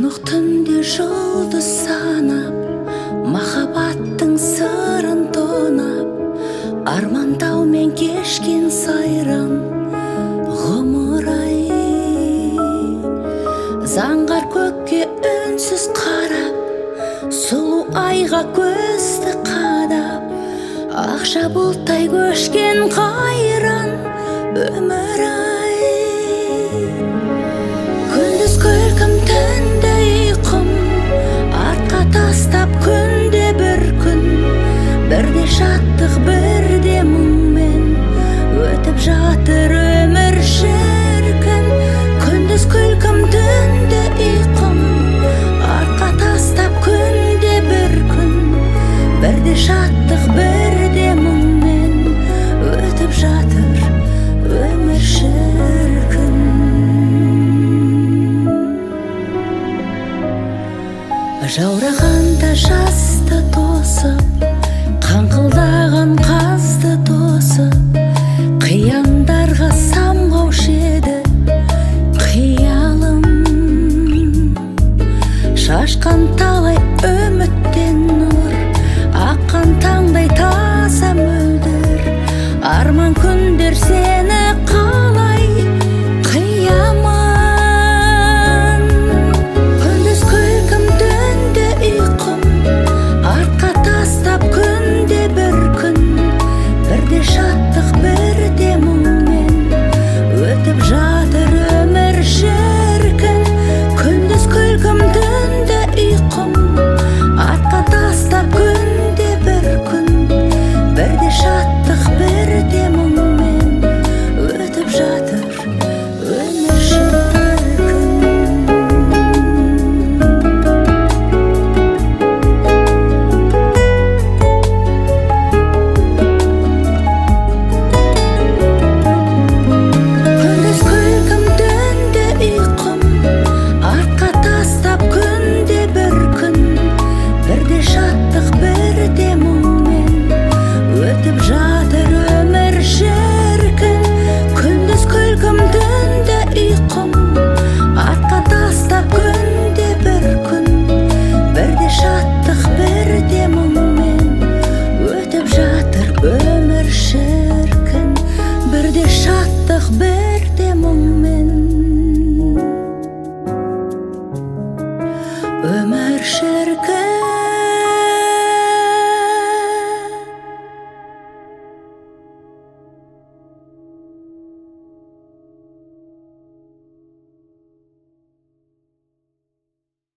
Тұнық түнде жұлдыз санап, махаббаттың сырын тонап, армандаумен кешкен сайран ғұмыр-ай. Заңғар көкке үнсіз қарап, сұлу айға көзді қадап, ақша бұлттай көшкен қайран өмір-ай. Күндіз күлкім, түнде ұйқым, артқа тастап күнде бір күн, бірде шаттық, бірде мұңмен өтіп жатыр өмір шіркін. Күндіз күлкім, түнде ұйқым, артқа тастап күнде бір күн, бірде шаттық, бірде мұңмен өтіп жатыр өмір шіркін. Жаурағанда жасты тосып, қаңқылдаған қазды тосып, қияндарға самғаушы еді қиялым. Шашқан талай үміттен нұр, аққан таңдай таза мөлдір, арман күндер сені қалай қиямын. Күндіз күлкім, түнде ұйқым, артқа тастап күнде бір күн, бірде шаттық, бірде мұңмен өтіп жатыр өмір шіркін. Күндіз күлкім, түнде ұйқым, артқа тастап күнде бір күн, бірде шаттық, бірде мұңмен өтіп жатыр өмір шіркін. Күндіз күлкім, түнде ұйқым, артқа тастап күнде бір күн, бірде шаттық, бірде мұңмен өтіп жатыр өмір шіркін. Күндіз күлкім, түнде ұйқым, артқа тастап күнде бір күн, бірде шаттық, бірде мұңмен өтіп жатыр өмір шіркін. Бірде шаттық, бірде мұңмен өмір шіркін.